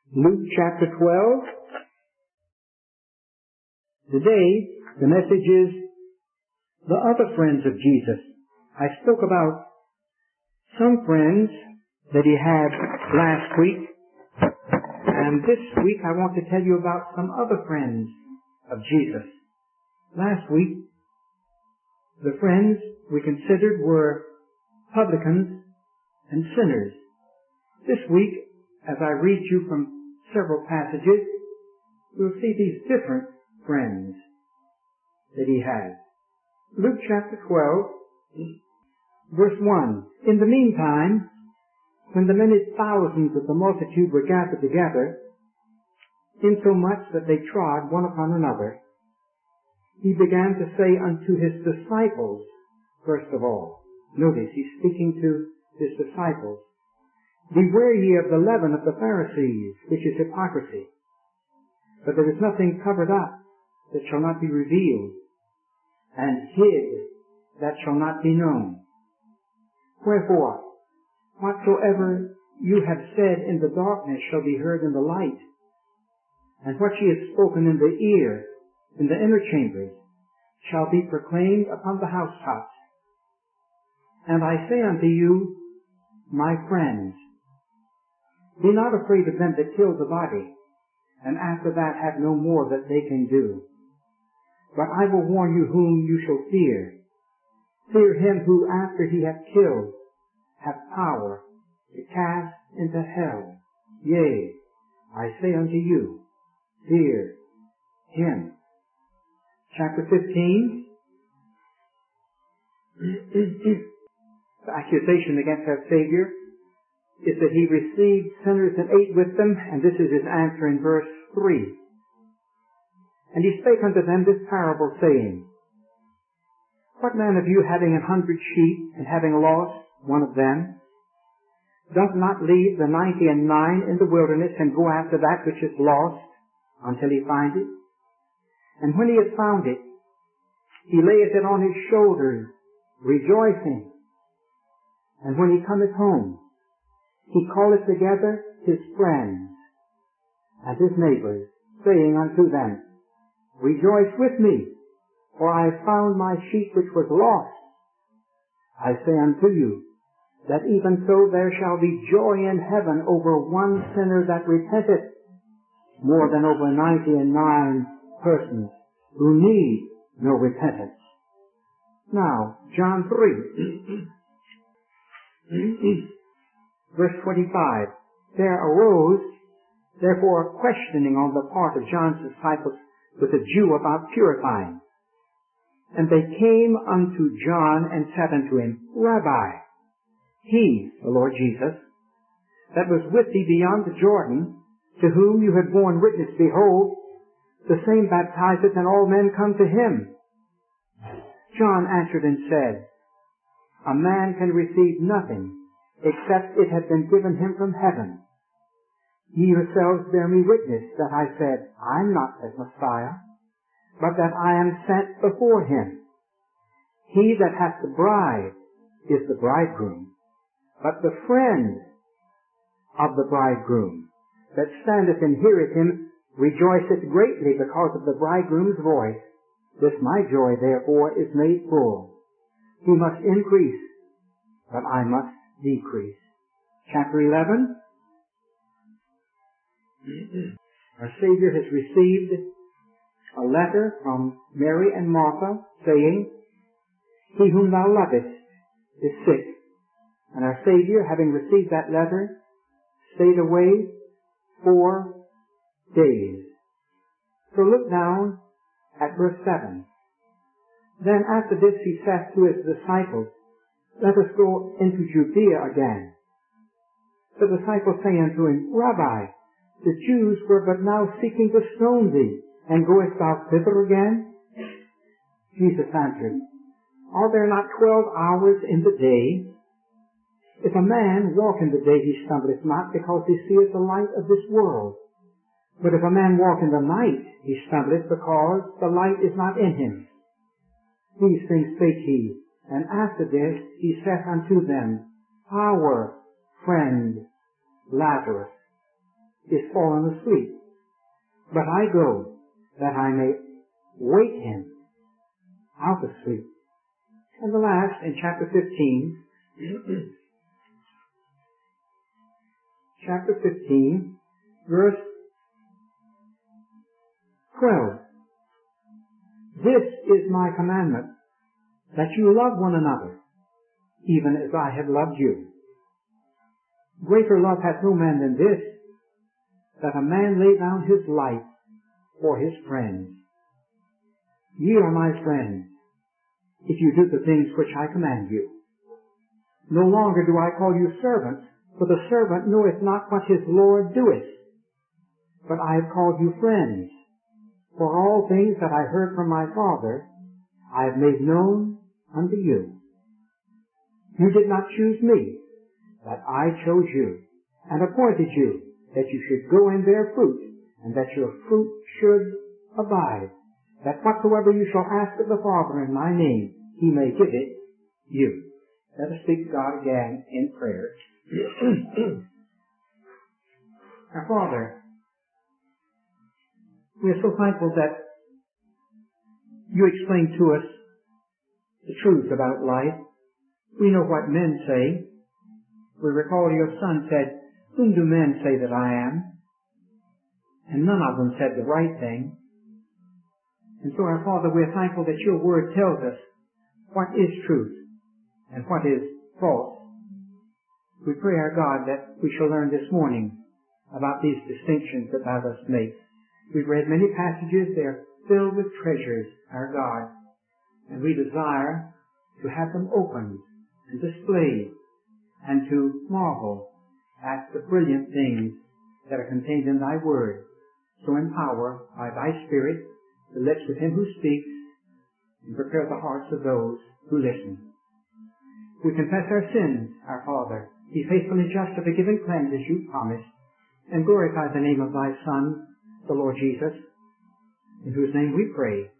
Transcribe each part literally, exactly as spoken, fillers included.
Luke chapter twelve. Today, the message is the other friends of Jesus. I spoke about some friends that he had last week, and this week I want to tell you about some other friends of Jesus. Last week, the friends we considered were publicans and sinners. This week, as I read you from several passages, you'll see these different friends that he had. Luke chapter twelve, verse one. In the meantime, when the many thousands of the multitude were gathered together, insomuch that they trod one upon another, he began to say unto his disciples, first of all. Notice, he's speaking to his disciples. Beware ye of the leaven of the Pharisees, which is hypocrisy. But there is nothing covered up that shall not be revealed, and hid that shall not be known. Wherefore, whatsoever you have said in the darkness shall be heard in the light, and what ye have spoken in the ear, in the inner chambers, shall be proclaimed upon the housetops. And I say unto you, my friends, be not afraid of them that kill the body, and after that have no more that they can do. But I will warn you whom you shall fear. Fear him who, after he hath killed, hath power to cast into hell. Yea, I say unto you, fear him. Chapter fifteen. The accusation against our Savior is that he received sinners and ate with them, and this is his answer in verse three. And he spake unto them this parable, saying, What man of you, having an hundred sheep, and having lost one of them, doth not leave the ninety and nine in the wilderness, and go after that which is lost, until he find it? And when he hath found it, he layeth it on his shoulders, rejoicing. And when he cometh home, he calleth together his friends and his neighbors, saying unto them, Rejoice with me, for I have found my sheep which was lost. I say unto you, that even so there shall be joy in heaven over one sinner that repenteth, more than over ninety and nine persons who need no repentance. Now, John three. Verse twenty-five, there arose, therefore, a questioning on the part of John's disciples with a Jew about purifying. And they came unto John and said unto him, Rabbi, he, the Lord Jesus, that was with thee beyond the Jordan, to whom you had borne witness, behold, the same baptizeth, and all men come to him. John answered and said, A man can receive nothing except it had been given him from heaven. Ye yourselves bear me witness that I said, I'm not the Messiah, but that I am sent before him. He that hath the bride is the bridegroom, but the friend of the bridegroom that standeth and heareth him rejoiceth greatly because of the bridegroom's voice. This my joy therefore is made full. He must increase, but I must decrease. Chapter eleven. Our Savior has received a letter from Mary and Martha saying, He whom thou lovest is sick. And our Savior, having received that letter, stayed away four days. So look down at verse seven. Then after this he saith to his disciples, Let us go into Judea again. The disciples say unto him, Rabbi, the Jews were but now seeking to stone thee, and goest thou thither again? Jesus answered, Are there not twelve hours in the day? If a man walk in the day, he stumbleth not, because he seeth the light of this world. But if a man walk in the night, he stumbleth, because the light is not in him. These things spake he, and after this he saith unto them, Our friend Lazarus is fallen asleep. But I go that I may wake him out of sleep. And the last, in chapter fifteen, chapter fifteen, verse twelve. This is my commandment, that you love one another, even as I have loved you. Greater love hath no man than this, that a man lay down his life for his friends. Ye are my friends, if you do the things which I command you. No longer do I call you servants, for the servant knoweth not what his Lord doeth. But I have called you friends, for all things that I heard from my Father, I have made known unto you. You did not choose me, but I chose you, and appointed you, that you should go and bear fruit, and that your fruit should abide, that whatsoever you shall ask of the Father in my name, he may give it you. Let us speak to God again in prayer. Our Father, we are so thankful that you explain to us the truth about life. We know what men say. We recall your Son said, whom do men say that I am? And none of them said the right thing. And so, our Father, we are thankful that your word tells us what is truth and what is false. We pray, our God, that we shall learn this morning about these distinctions that thou dost make. We've read many passages. They're filled with treasures, our God, and we desire to have them opened and displayed and to marvel at the brilliant things that are contained in thy word. So empower by thy Spirit the lips of him who speaks and prepare the hearts of those who listen. We confess our sins, our Father. Be faithful and just to forgive and cleanse as you promised, and glorify the name of thy Son, the Lord Jesus, in whose name we pray.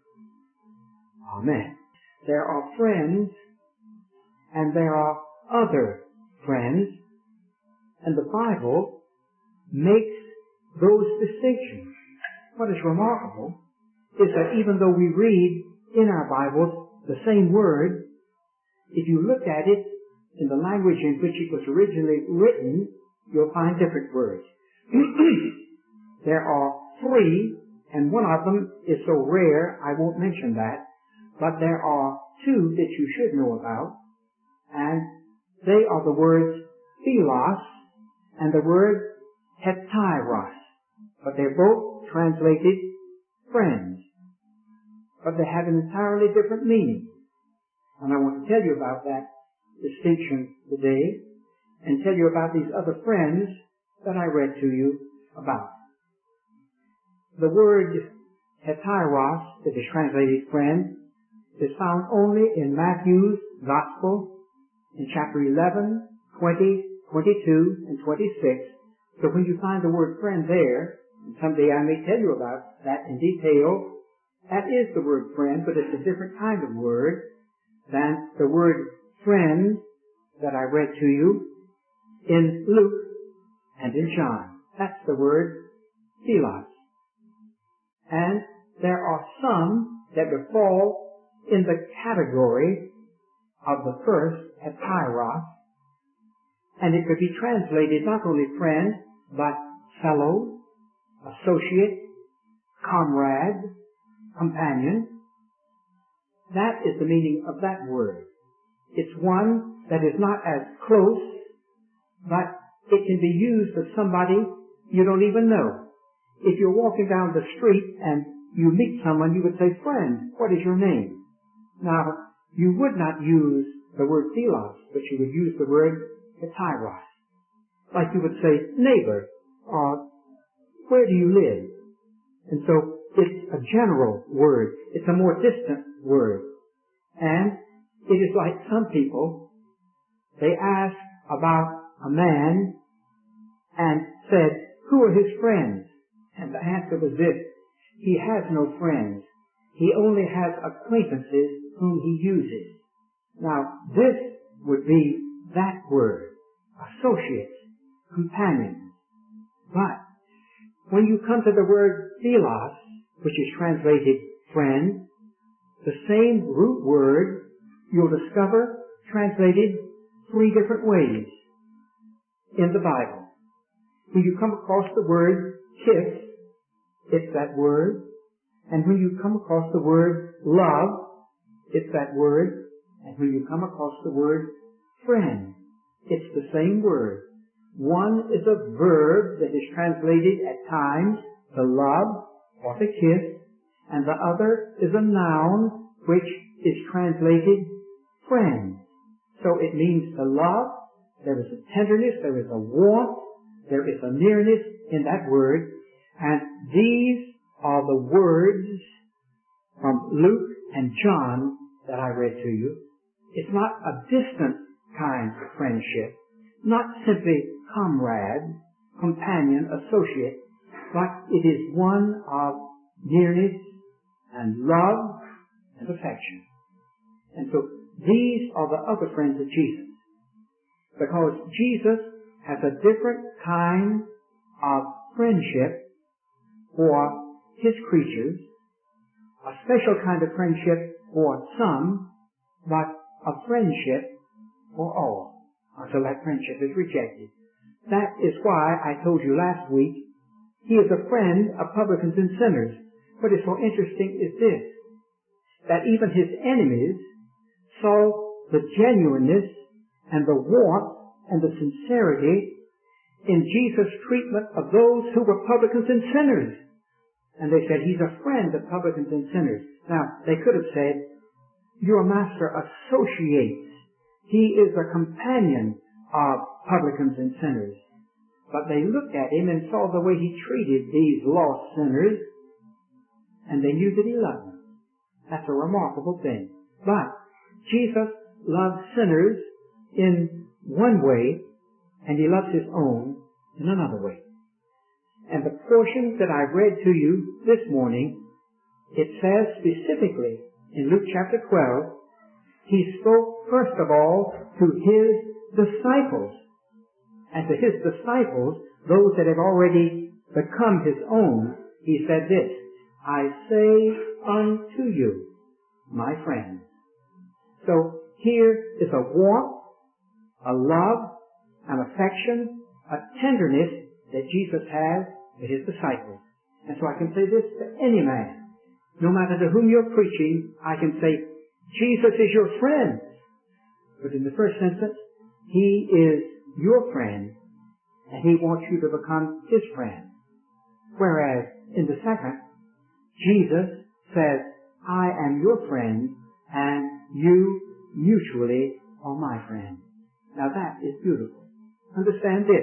Amen. There are friends and there are other friends, and the Bible makes those distinctions. What is remarkable is that even though we read in our Bibles the same word, if you look at it in the language in which it was originally written, you'll find different words. There are three, and one of them is so rare I won't mention that, but there are two that you should know about, and they are the words philos and the word heteros, but they're both translated friends, but they have an entirely different meaning. And I want to tell you about that distinction today, and tell you about these other friends that I read to you about. The word heteros, that is translated friend, is found only in Matthew's Gospel in chapter eleven, twenty, twenty-two, and twenty-six. So when you find the word friend there, and someday I may tell you about that in detail, that is the word friend, but it's a different kind of word than the word friend that I read to you in Luke and in John. That's the word philos. And there are some that would fall in the category of the first, heteros, and it could be translated not only friend, but fellow, associate, comrade, companion. That is the meaning of that word. It's one that is not as close, but it can be used of somebody you don't even know. If you're walking down the street and you meet someone, you would say, friend, what is your name? Now, you would not use the word philos, but you would use the word heteros. Like you would say, neighbor, or where do you live? And so it's a general word. It's a more distant word. And it is like some people, they ask about a man and said, who are his friends? And the answer was this: he has no friends. He only has acquaintances whom he uses. Now, this would be that word, associates, companions. But when you come to the word philos, which is translated friend, the same root word you'll discover translated three different ways in the Bible. When you come across the word kiss, it's that word. And when you come across the word love, it's that word. And when you come across the word friend, it's the same word. One is a verb that is translated at times to love or to kiss, and the other is a noun which is translated friend. So it means to love. There is a tenderness, there is a warmth, there is a nearness in that word, and these are the words from Luke and John that I read to you. It's not a distant kind of friendship, not simply comrade, companion, associate, but it is one of nearness and love and affection. And so these are the other friends of Jesus, because Jesus has a different kind of friendship for his creatures, a special kind of friendship for some, but a friendship for all, until that friendship is rejected. That is why I told you last week, he is a friend of publicans and sinners. What is so interesting is this, that even his enemies saw the genuineness and the warmth and the sincerity in Jesus' treatment of those who were publicans and sinners. And they said, he's a friend of publicans and sinners. Now, they could have said, your master associates. He is a companion of publicans and sinners. But they looked at him and saw the way he treated these lost sinners, and they knew that he loved them. That's a remarkable thing. But Jesus loves sinners in one way, and he loves his own in another way. And the portion that I read to you this morning, it says specifically in Luke chapter twelve, he spoke first of all to his disciples. And to his disciples, those that have already become his own, he said this, I say unto you, my friends. So here is a warmth, a love, an affection, a tenderness that Jesus has to his disciples. And so I can say this to any man. No matter to whom you're preaching, I can say, Jesus is your friend. But in the first instance, he is your friend, and he wants you to become his friend. Whereas in the second, Jesus says, I am your friend, and you mutually are my friend. Now that is beautiful. Understand this.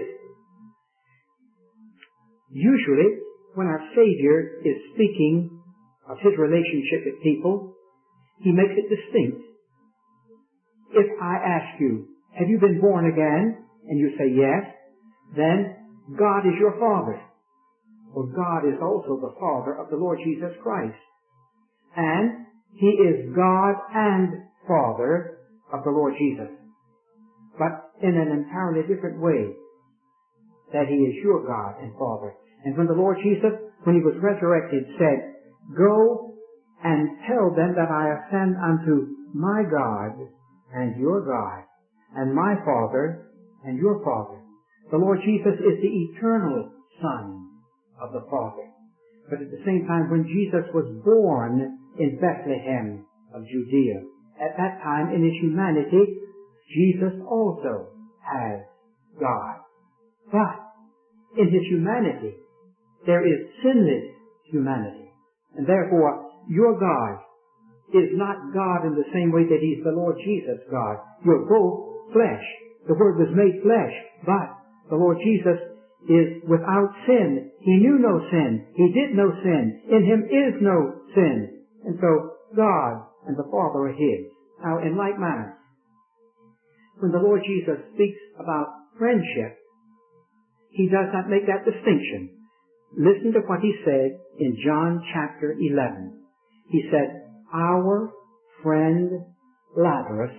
Usually, when our Savior is speaking of his relationship with people, he makes it distinct. If I ask you, have you been born again? And you say yes, then God is your Father. For God is also the Father of the Lord Jesus Christ. And he is God and Father of the Lord Jesus. But in an entirely different way, that he is your God and Father. And when the Lord Jesus, when he was resurrected, said, go and tell them that I ascend unto my God and your God, and my Father and your Father. The Lord Jesus is the eternal Son of the Father. But at the same time, when Jesus was born in Bethlehem of Judea, at that time in his humanity, Jesus also has God. But in his humanity, there is sinless humanity. And therefore, your God is not God in the same way that he's the Lord Jesus God. You're both flesh. The Word was made flesh, but the Lord Jesus is without sin. He knew no sin. He did no sin. In him is no sin. And so, God and the Father are his. Now, in like manner, when the Lord Jesus speaks about friendship, he does not make that distinction. Listen to what he said in John chapter eleven. He said, our friend Lazarus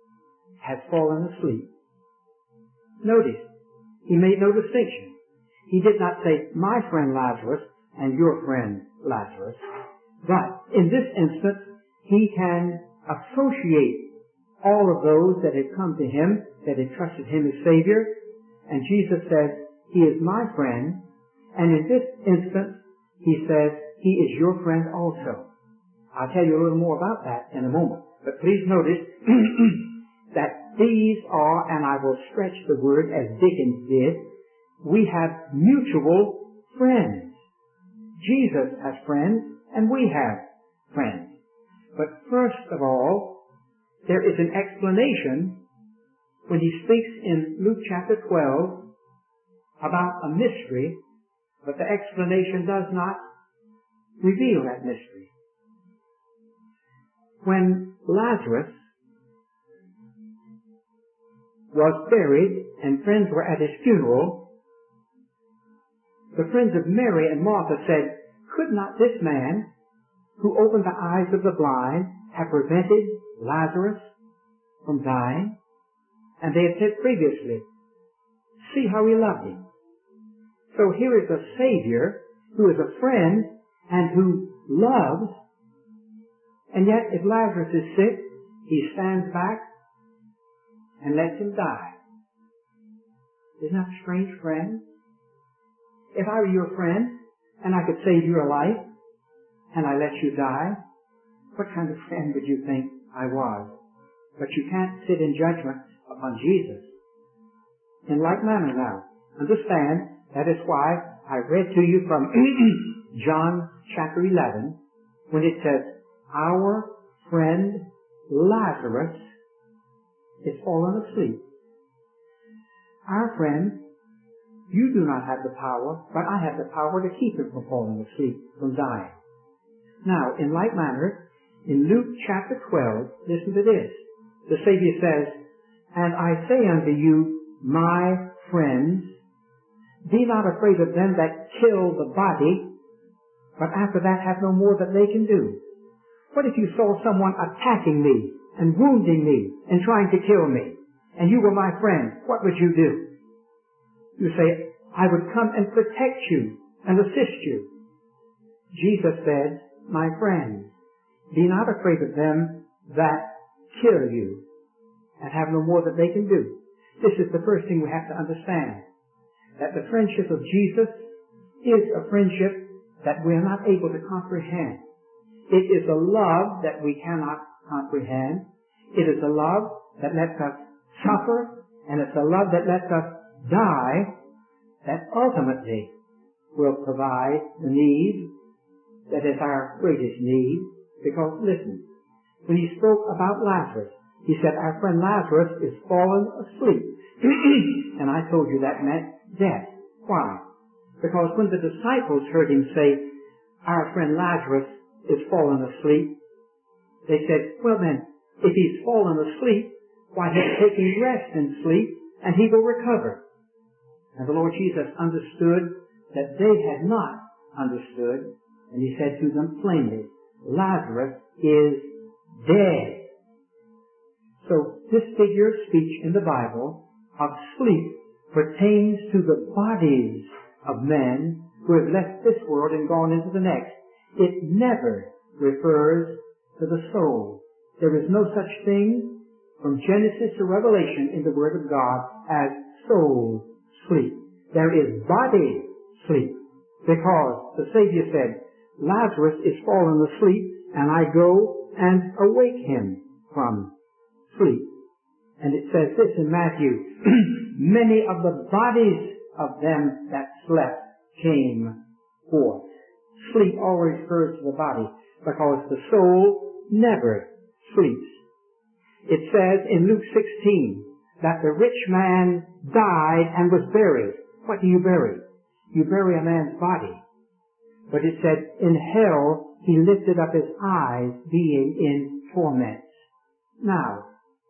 has fallen asleep. Notice, he made no distinction. He did not say, my friend Lazarus and your friend Lazarus. But in this instance, he can associate all of those that had come to him, that had trusted him as Savior. And Jesus says, he is my friend. And in this instance, he says, he is your friend also. I'll tell you a little more about that in a moment. But please notice that these are, and I will stretch the word as Dickens did, we have mutual friends. Jesus has friends, and we have friends. But first of all, there is an explanation when he speaks in Luke chapter twelve about a mystery, but the explanation does not reveal that mystery. When Lazarus was buried and friends were at his funeral, the friends of Mary and Martha said, could not this man who opened the eyes of the blind have prevented Lazarus from dying? And they had said previously, see how he loved him. So here is a Savior who is a friend and who loves, and yet if Lazarus is sick, he stands back and lets him die. Isn't that a strange friend? If I were your friend and I could save your life and I let you die, what kind of friend would you think I was? But you can't sit in judgment upon Jesus. In like manner now, understand, that is why I read to you from John chapter eleven, when it says, our friend Lazarus is fallen asleep. Our friend, you do not have the power, but I have the power to keep him from falling asleep, from dying. Now, in like manner, in Luke chapter twelve, listen to this. The Savior says, and I say unto you, my friends, be not afraid of them that kill the body, but after that have no more that they can do. What if you saw someone attacking me and wounding me and trying to kill me, and you were my friend? What would you do? You say, I would come and protect you and assist you. Jesus said, my friends, be not afraid of them that kill you and have no more that they can do. This is the first thing we have to understand, that the friendship of Jesus is a friendship that we are not able to comprehend. It is a love that we cannot comprehend. It is a love that lets us suffer, and it's a love that lets us die, that ultimately will provide the need that is our greatest need. Because listen, when he spoke about Lazarus, he said, our friend Lazarus is fallen asleep. And I told you that meant death. Why? Because when the disciples heard him say, our friend Lazarus is fallen asleep, they said, well then, if he's fallen asleep, why he's taking rest and sleep, and he will recover. And the Lord Jesus understood that they had not understood, and he said to them plainly, Lazarus is dead. So this figure of speech in the Bible of sleep pertains to the bodies of men who have left this world and gone into the next. It never refers to the soul. There is no such thing from Genesis to Revelation in the Word of God as soul sleep. There is body sleep, because the Savior said, Lazarus is fallen asleep, and I go and awake him from sleep. And it says this in Matthew, many of the bodies of them that slept came forth. Sleep always refers to the body, because the soul never sleeps. It says in Luke sixteen that the rich man died and was buried. What do you bury? You bury a man's body. But it said, in hell he lifted up his eyes, being in torments. Now,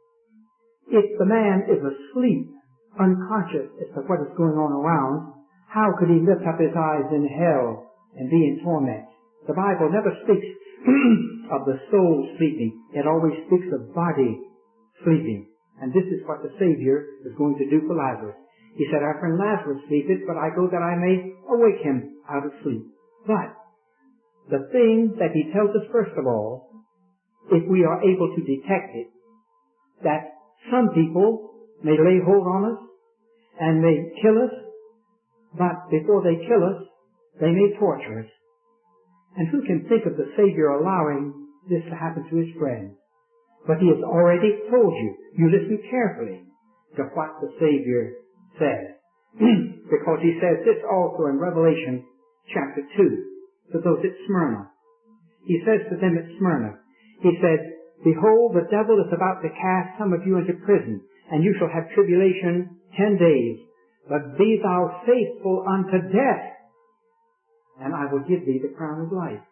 if the man is asleep, unconscious as to what is going on around, how could he lift up his eyes in hell and be in torment? The Bible never speaks of the soul sleeping. It always speaks of body sleeping. And this is what the Savior is going to do for Lazarus. He said, our friend Lazarus sleepeth, but I go that I may awake him out of sleep. But the thing that he tells us first of all, if we are able to detect it, that some people may lay hold on us and may kill us, but before they kill us, they may torture us. And who can think of the Savior allowing this to happen to his friend? But he has already told you. You listen carefully to what the Savior says. Because he says this also in Revelation chapter two to those at Smyrna. He says to them at Smyrna, he said, behold, the devil is about to cast some of you into prison, and you shall have tribulation ten days. But be thou faithful unto death, and I will give thee the crown of life.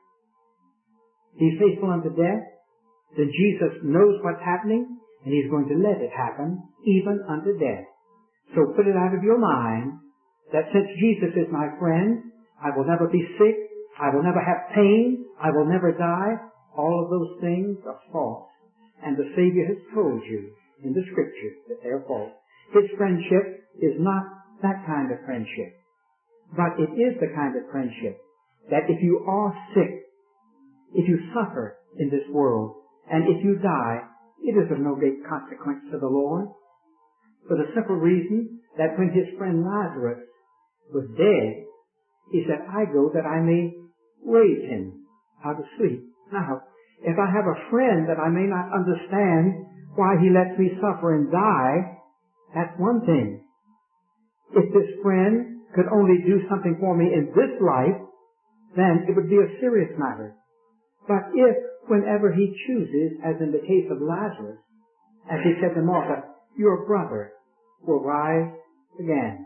Be faithful unto death. Then Jesus knows what's happening, and he's going to let it happen, even unto death. So put it out of your mind that since Jesus is my friend, I will never be sick, I will never have pain, I will never die. All of those things are false. And the Savior has told you in the Scripture that they're false. His friendship is not that kind of friendship. But it is the kind of friendship that if you are sick, if you suffer in this world, and if you die, it is of no great consequence to the Lord. For the simple reason that when his friend Lazarus was dead, he said, I go that I may raise him out of sleep. Now, if I have a friend that I may not understand why he lets me suffer and die, that's one thing. If this friend could only do something for me in this life, then it would be a serious matter. But if, whenever he chooses, as in the case of Lazarus, as he said to Martha, your brother will rise again.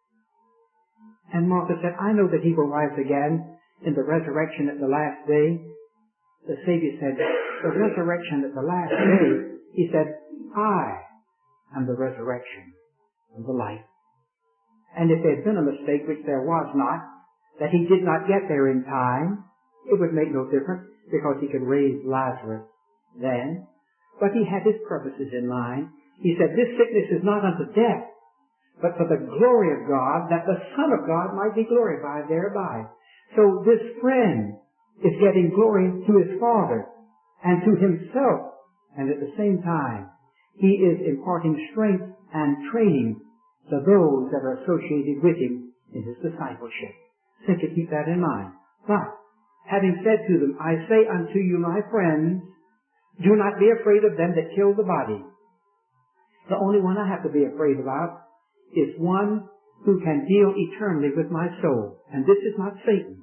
And Martha said, I know that he will rise again in the resurrection at the last day. The Savior said, the resurrection at the last day, he said, I am the resurrection and the life. And if there had been a mistake, which there was not, that he did not get there in time, it would make no difference because he could raise Lazarus then. But he had his purposes in mind. He said, this sickness is not unto death, but for the glory of God, that the Son of God might be glorified thereby. So this friend is getting glory to his Father and to himself, and at the same time, he is imparting strength and training to those that are associated with him in his discipleship. Simply keep that in mind. But, having said to them, I say unto you, my friends, do not be afraid of them that kill the body. The only one I have to be afraid about is one who can deal eternally with my soul. And this is not Satan.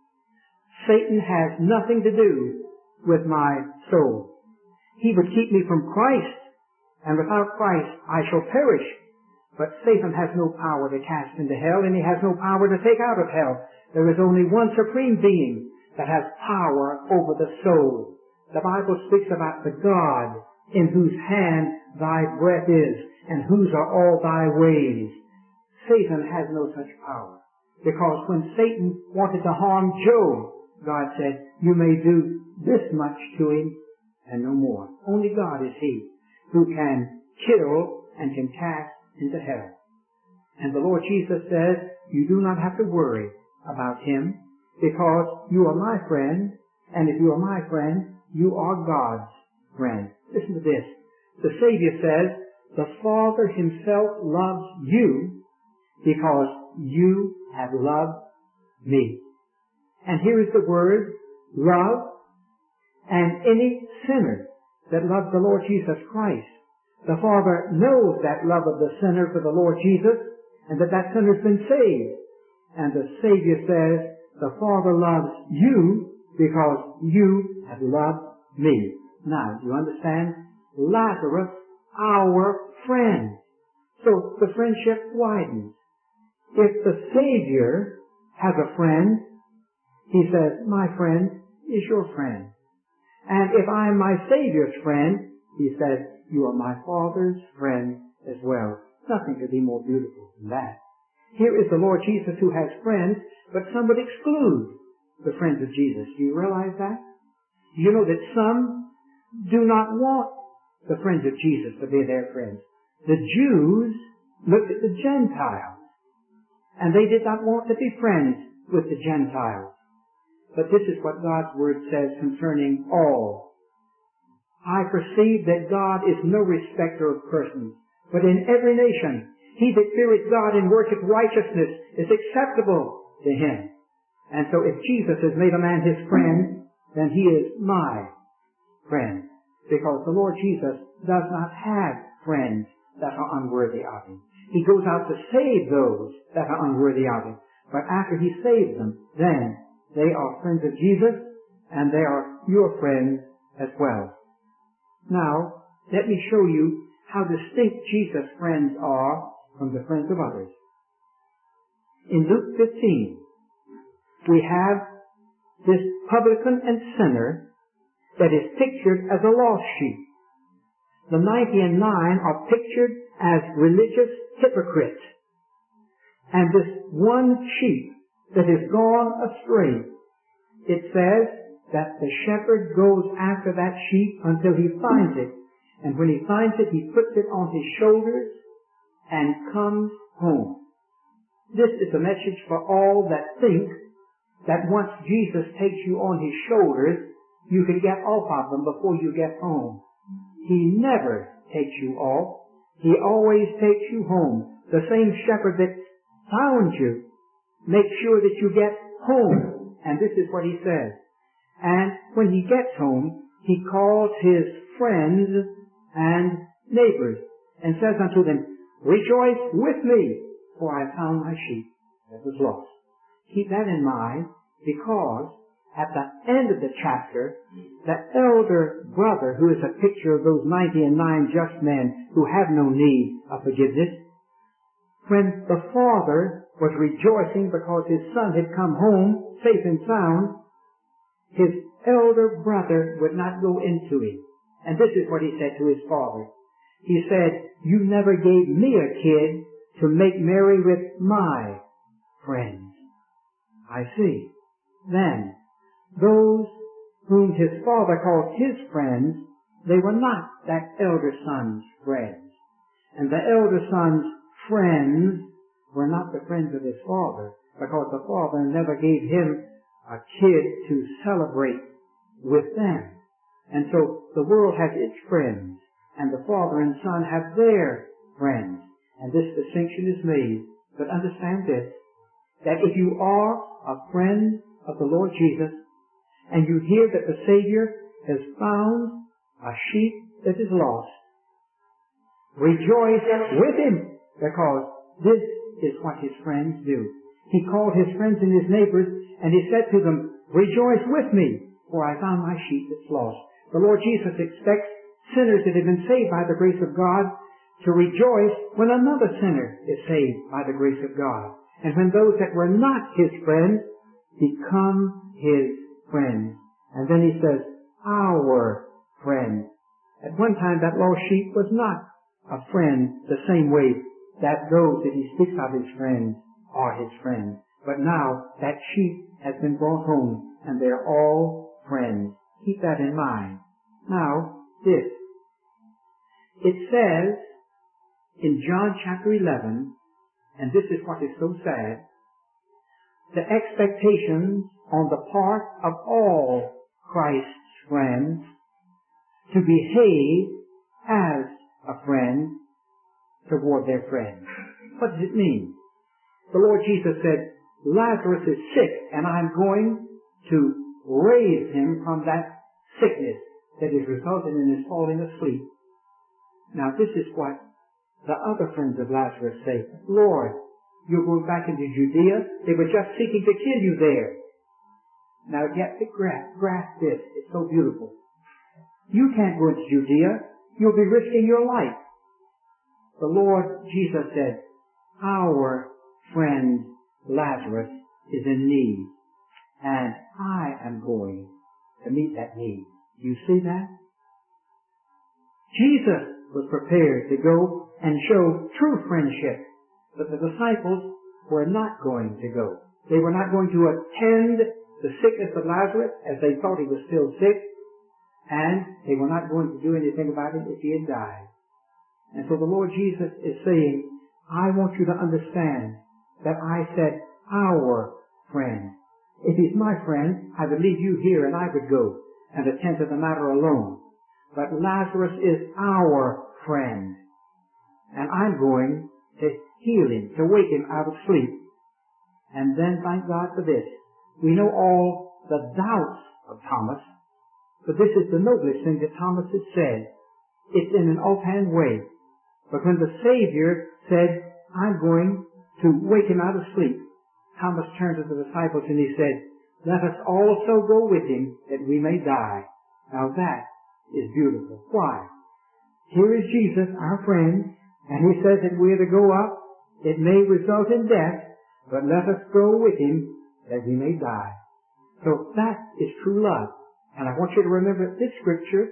Satan has nothing to do with my soul. He would keep me from Christ, and without Christ I shall perish. But Satan has no power to cast into hell, and he has no power to take out of hell. There is only one supreme being that has power over the soul. The Bible speaks about the God in whose hand thy breath is, and whose are all thy ways. Satan has no such power. Because when Satan wanted to harm Job, God said, you may do this much to him and no more. Only God is he who can kill and can cast into hell. And the Lord Jesus says, you do not have to worry about him because you are my friend, and if you are my friend, you are God's friend. Listen to this. The Savior says, the Father himself loves you because you have loved me. And here is the word, love, and any sinner that loves the Lord Jesus Christ. The Father knows that love of the sinner for the Lord Jesus, and that that sinner's been saved. And the Savior says, the Father loves you because you have loved me. Now, do you understand? Lazarus, our friend. So the friendship widens. If the Savior has a friend, he says, my friend is your friend. And if I am my Savior's friend, he says, you are my Father's friend as well. Nothing could be more beautiful than that. Here is the Lord Jesus who has friends, but some would exclude the friends of Jesus. Do you realize that? Do you know that some do not want the friends of Jesus to be their friends? The Jews looked at the Gentiles, and they did not want to be friends with the Gentiles. But this is what God's Word says concerning all. I perceive that God is no respecter of persons, but in every nation he that feareth God and worketh righteousness is acceptable to him. And so if Jesus has made a man his friend, then he is my friend. Because the Lord Jesus does not have friends that are unworthy of him. He goes out to save those that are unworthy of him. But after he saves them, then they are friends of Jesus, and they are your friends as well. Now, let me show you how distinct Jesus' friends are from the friends of others. In Luke fifteen, we have this publican and sinner that is pictured as a lost sheep. The ninety and nine are pictured as religious hypocrites. And this one sheep that has gone astray, it says that the shepherd goes after that sheep until he finds it. And when he finds it, he puts it on his shoulders and comes home. This is a message for all that think that once Jesus takes you on his shoulders, you can get off of them before you get home. He never takes you off. He always takes you home. The same shepherd that found you makes sure that you get home. And this is what he says. And when he gets home, he calls his friends and neighbors and says unto them, "Rejoice with me, for I found my sheep that was lost." Keep that in mind, because at the end of the chapter, the elder brother, who is a picture of those ninety and nine just men who have no need of forgiveness, when the father was rejoicing because his son had come home safe and sound, his elder brother would not go into him. And this is what he said to his father. He said, "You never gave me a kid to make merry with my friends." I see. Then, those whom his father called his friends, they were not that elder son's friends. And the elder son's friends were not the friends of his father, because the father never gave him a kid to celebrate with them. And so the world has its friends, and the father and son have their friends. And this distinction is made. But understand this, that if you are a friend of the Lord Jesus, and you hear that the Savior has found a sheep that is lost, rejoice with him, because this is what his friends do. He called his friends and his neighbors, and he said to them, "Rejoice with me, for I found my sheep that's lost." The Lord Jesus expects sinners that have been saved by the grace of God to rejoice when another sinner is saved by the grace of God. And when those that were not his friends become his friends. And then he says, "Our friend." At one time that lost sheep was not a friend the same way that those that he speaks of his friends are his friends. But now that sheep has been brought home, and they're all friends. Keep that in mind. Now, this. It says in John chapter eleven, and this is what is so sad, the expectations on the part of all Christ's friends to behave as a friend toward their friends. What does it mean? The Lord Jesus said, "Lazarus is sick, and I'm going to raise him from that sickness that has resulted in his falling asleep." Now this is what the other friends of Lazarus say. "Lord, you're going back into Judea. They were just seeking to kill you there." Now get the grasp, grasp this. It's so beautiful. You can't go into Judea. You'll be risking your life. The Lord Jesus said, "Our friend Lazarus is in need, and I am going to meet that need." You see that? Jesus was prepared to go and show true friendship, but the disciples were not going to go. They were not going to attend the sickness of Lazarus, as they thought he was still sick, and they were not going to do anything about it if he had died. And so the Lord Jesus is saying, I want you to understand that I said our friend. If he's my friend, I would leave you here and I would go and attend to the matter alone. But Lazarus is our friend. And I'm going to heal him, to wake him out of sleep. And then thank God for this. We know all the doubts of Thomas, but this is the noblest thing that Thomas has said. It's in an offhand way. But when the Savior said, I'm going to wake him out of sleep, Thomas turned to the disciples and he said, let us also go with him that we may die. Now that is beautiful. Why? Here is Jesus, our friend, and he says that we are to go up. It may result in death, but let us go with him that we may die. So that is true love. And I want you to remember this scripture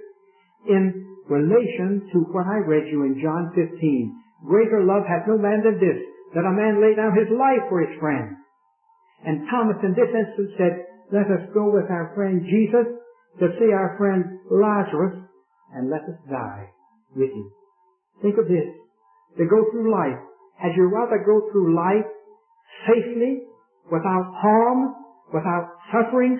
in relation to what I read you in John fifteen. Greater love hath no man than this, that a man lay down his life for his friend. And Thomas in this instance said, let us go with our friend Jesus to see our friend Lazarus, and let us die with him. Think of this. To go through life. Had you rather go through life safely, without harm, without suffering,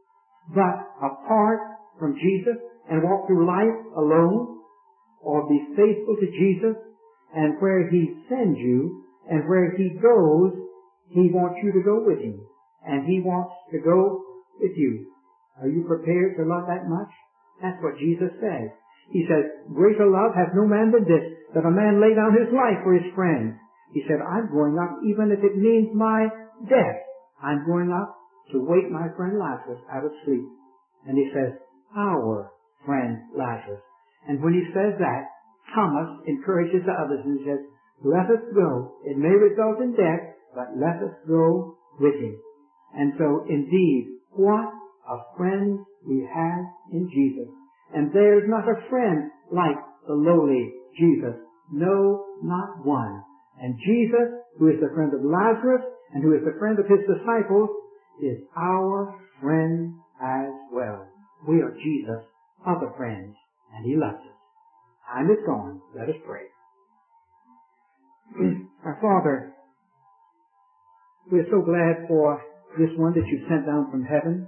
but apart from Jesus and walk through life alone, or be faithful to Jesus, and where he sends you and where he goes, he wants you to go with him, and he wants to go with you. Are you prepared to love that much? That's what Jesus says. He says, greater love hath no man than this, that a man lay down his life for his friends. He said, I'm going up even if it means my death. I'm going up to wake my friend Lazarus out of sleep. And he says, our friend Lazarus. And when he says that, Thomas encourages the others and he says, let us go. It may result in death, but let us go with him. And so indeed, what a friend we have in Jesus. And there's not a friend like the lowly Jesus. No, not one. And Jesus, who is the friend of Lazarus and who is the friend of his disciples, is our friend as well. We are Jesus' other friends, and he loves us. Time is gone. Let us pray. Our Father, we're so glad for this one that you sent down from heaven.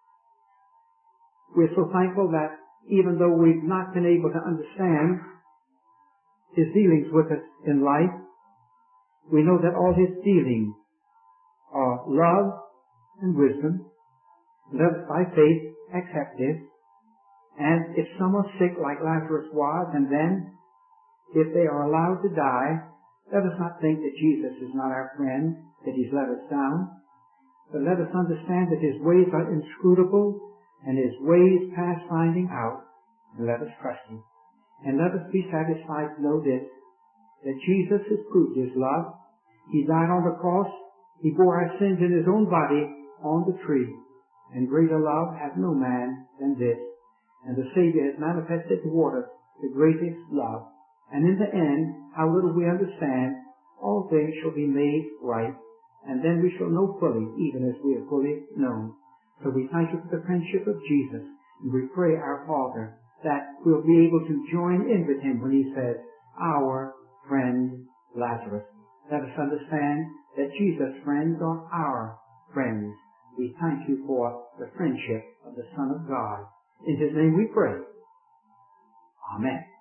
We're so thankful that even though we've not been able to understand his dealings with us in life, we know that all his dealings are love and wisdom. Let us by faith accept this. And if some are sick like Lazarus was, and then if they are allowed to die, let us not think that Jesus is not our friend, that he's let us down. But let us understand that his ways are inscrutable and his ways past finding out. And let us trust him. And let us be satisfied to know this, that Jesus has proved his love. He died on the cross. He bore our sins in his own body on the tree. And greater love hath no man than this. And the Savior has manifested toward us the greatest love. And in the end, how little we understand, all things shall be made right. And then we shall know fully, even as we are fully known. So we thank you for the friendship of Jesus. And we pray, our Father, that we'll be able to join in with him when he says, our friend Lazarus. Let us understand that Jesus' friends are our friends. We thank you for the friendship of the Son of God. In his name we pray. Amen.